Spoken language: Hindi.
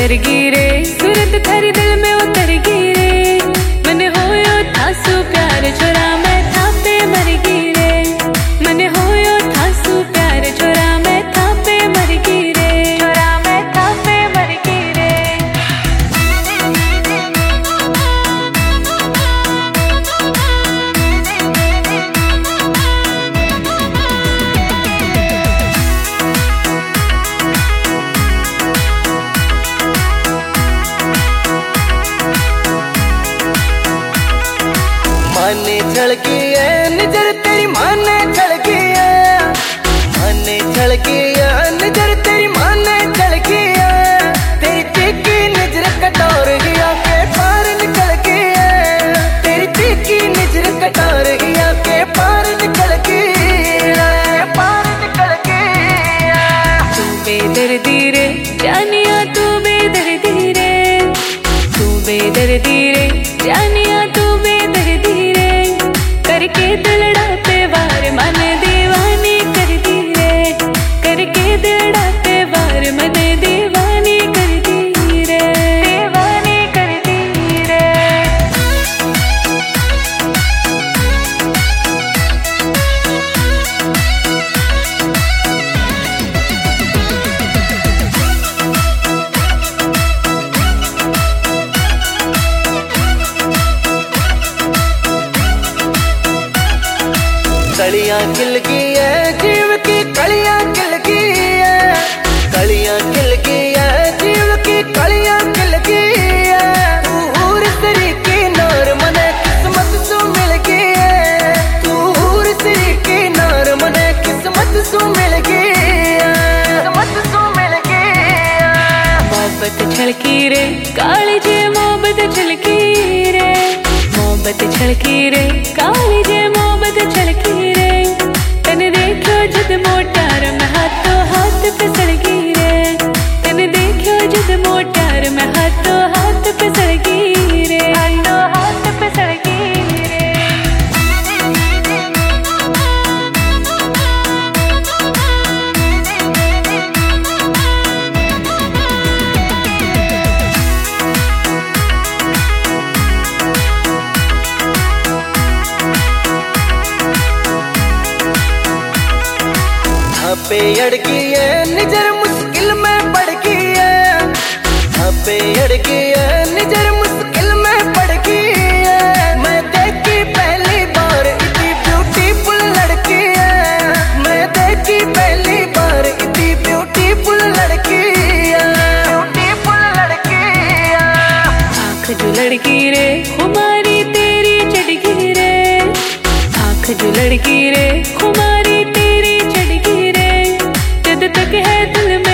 उतर गिरे सूरत थारी दिल में उतर गिरे मन होयो थासु प्यार छोरा मैं था पे मर गिरे मन होयो थासु प्यार छोरा मैं था पे मर गिरे छोरा मैं था पे मर गिरे माने झलकी है नजर तेरी माने झलकी है माने झलकी है नजर तेरी माने झलकी है तेरी तीखी नजर कटोर गया के पार निकल गई है तेरी तीखी नजर कटोर गया के पार निकल गई है पार निकल गई है तू बेदर्दी रे जानिया तू बेदर्दी रे तू बेदर्दी रे जानिया तू बेदर्दी रे करके दिलड़ा पे वार मन दीवानी कर दी रे करके दिलड़ा पे वार मन दीवानी कर दी रे दीवानी कर दी रे कलियां खिल गई है जीव की कलियां खिल गई है कलियां खिल गई है जीव की कलियां खिल गई है तू हूर सरी की नार मने किस्मत सु मिल गई है तू हूर सरी की नार मने किस्मत सु मिल गई है किस्मत सु मिल गई है मोहब्बत छलकी रे काली जे मोहब्बत छलकी रे मोहब्बत छलकी रे काली जे मोहब्बत छलकी रे तन देखो जद मोटार में हाथों हाथ फिसल गिरे तन देखो जद मोटार में हाथों हाथ फिसल गिरे हाथों हाथ फिसल गिरे पे अड़की है नजर मुश्किल में पड़ गई है पे अड़की है नजर मुश्किल में पड़ गई है मैं देखी पहली बार इतनी ब्यूटीफुल लड़की है मैं देखी पहली बार इतनी ब्यूटीफुल लड़की है ब्यूटीफुल लड़की है आँख जो लड़की रे खुमारी तेरी चढ़गी रे आँख जो लड़की रे खुमारी तेरी चढ़गी रे जद तक है दिल में